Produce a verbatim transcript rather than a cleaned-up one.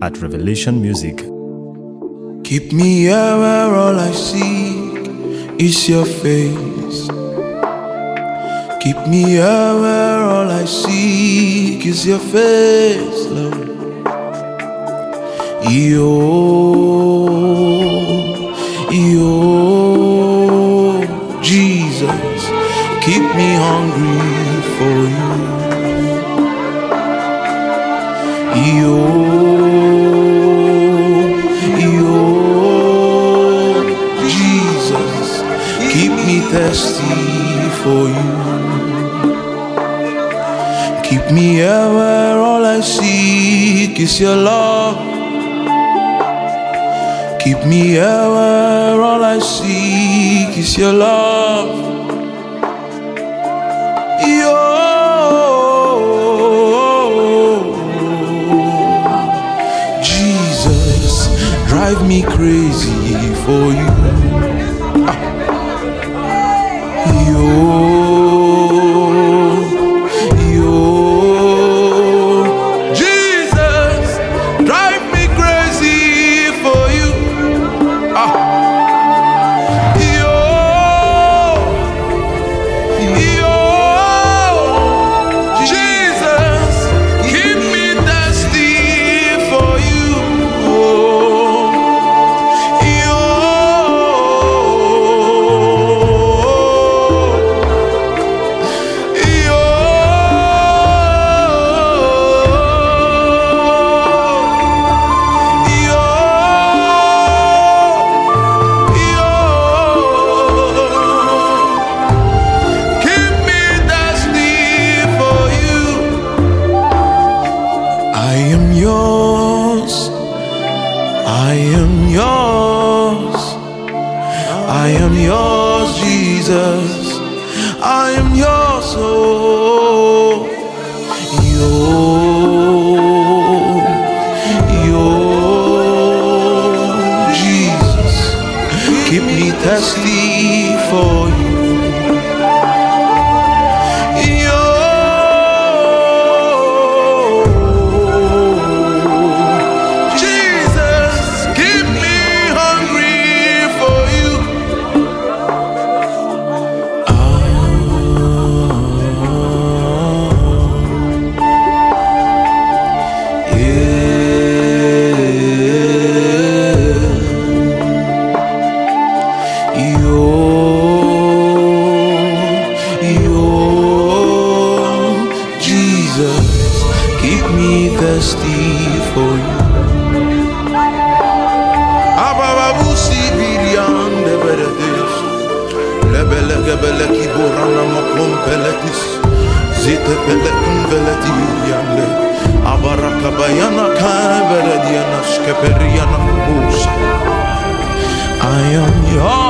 at Revelation Music. Keep me here where all I seek is your face. Keep me here where all I seek is your face, Lord. Yo, yo, Jesus, keep me hungry for you. Yo, yo, Jesus, keep me thirsty for you. Keep me here where all I seek is your love. Keep me here where all I seek is your love. Yo, Jesus, drive me crazy for you. Ah. Yo, yo, Jesus, drive me crazy for you. Ah. Yo, yo, Jesus, keep me thirsty for you. Oh, yo, yo, keep me thirsty for you. I am yours. I am yours. I am yours, Jesus. I am yours. Oh, yo, yo, Jesus, keep me thirsty for you. Yo, Jesus, keep me hungry for you. Ah, yeah. Yo, yo, Jesus, keep me thirsty for you. Abababusi birian de beredes, lebele gebele kiborana makompeletis, zite pele kunveletiande, abaraka bayana kaberediana skeperiana kubusa. I am yours.